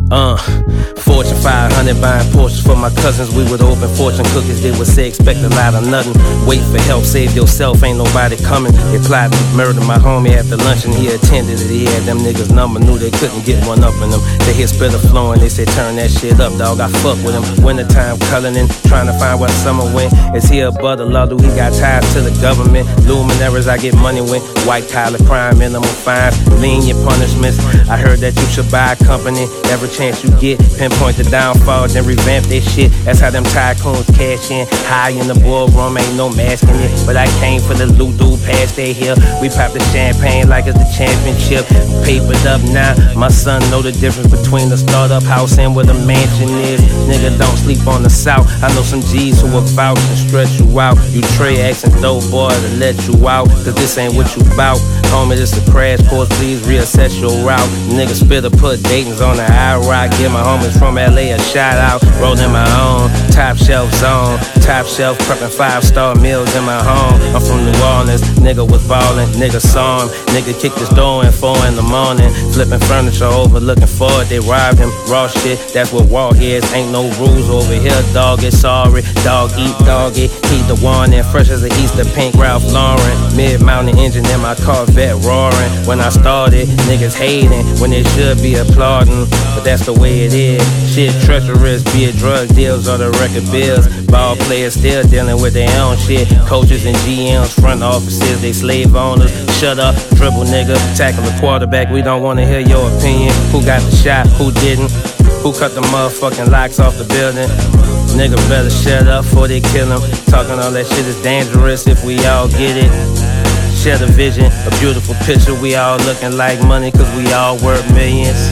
Fortune 500 buying Porsches for my cousins. We would open fortune cookies. They would say expect a lot of nothing. Wait for help, save yourself, ain't nobody coming. They plotted to murder my homie after lunch and he attended it. He had them niggas number, knew they couldn't get one up in them. They hear spitter flowing, they say turn that shit up, dog. I fuck with him. Wintertime coloring, trying to find where summer went. Is he a butter lover? He got ties to the government. Luminaries, I get money with. White collar crime, minimum fines, lenient punishments. I heard that you should buy a company every chance you get. Pinpoint the downfall, then revamp that shit. That's how them tycoons cash in. High in the boardroom, ain't no masking it. But I came for the loot, dude, past they here. We pop the champagne like it's the championship. Papered up now, my son know the difference between the startup house and where the mansion is. Nigga, don't sleep on the south. I know some G's who will vouch and stretch you out. You Trey asking dope boy to let you out, cause this ain't what you bout. Homie, this a crash course, please reassess your route. Nigga spitter put Dayton's on the high rock. Give my homies from LA a shout out. Rolling my own, top shelf zone. Top shelf, prepping 5-star meals in my home. I'm from New Orleans, nigga was ballin', nigga saw him. Nigga kicked his door in 4 in the morning. Flipping furniture over, looking for it, they robbed him. Raw shit, that's what war is. Ain't no rules over here, dog, it's sorry. Dog eat, doggy, heat the warning. Fresh as a Easter pink Ralph Lauren. Mid-mountain engine in my Corvette roaring. When I started, niggas hating when they should be applauding. But that's the way it is. Shit treacherous, be it drug deals or the record bills. Ball players still dealing with their own shit. Coaches and GMs, front offices, they slave owners. Shut up, dribble nigga, tackle the quarterback. We don't wanna hear your opinion. Who got the shot, who didn't? Who cut the motherfucking locks off the building? Nigga better shut up before they kill him. Talking all that shit is dangerous if we all get it. Share the vision, a beautiful picture. We all looking like money cause we all worth millions.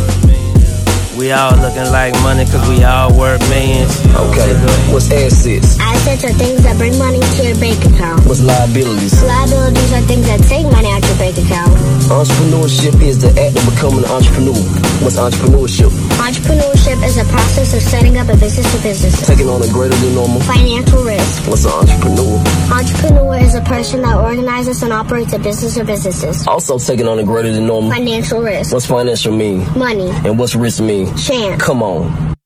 We all looking like money cause we all worth millions. Okay, what's assets? Assets are things that bring money to your bank account. What's liabilities? Liabilities are things that take money out your bank account. Entrepreneurship is the act of becoming an entrepreneur. What's entrepreneurship? Entrepreneurship is a process of setting up a business to business. Taking on a greater than normal financial risk. What's an entrepreneur? Entrepreneur is a person that organizes and operates a business or businesses. Also taking on a greater than normal financial risk. What's financial mean? Money. And what's risk mean? Chance. Come on.